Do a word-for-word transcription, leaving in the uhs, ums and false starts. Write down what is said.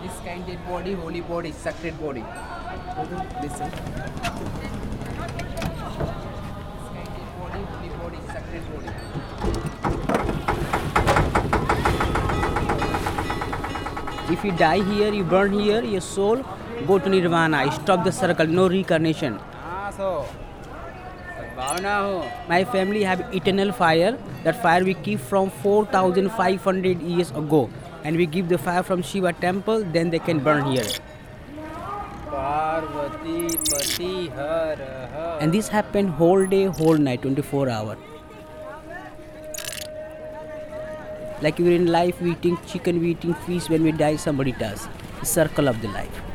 This kind dead body, holy body, sacred body. Listen. This kind dead body, holy body, sacred body. If you die here, you burn here, your soul go to nirvana. Stop the circle, no reincarnation. Ah, so. My family have eternal fire. That fire we keep from four thousand five hundred years ago. And we give the fire from Shiva temple, then they can burn here. Parvati Pati Har Har. And this happened whole day, whole night, twenty-four hours. Like we're in life, we eating chicken, we eating fish. When we die, somebody does. The circle of the life.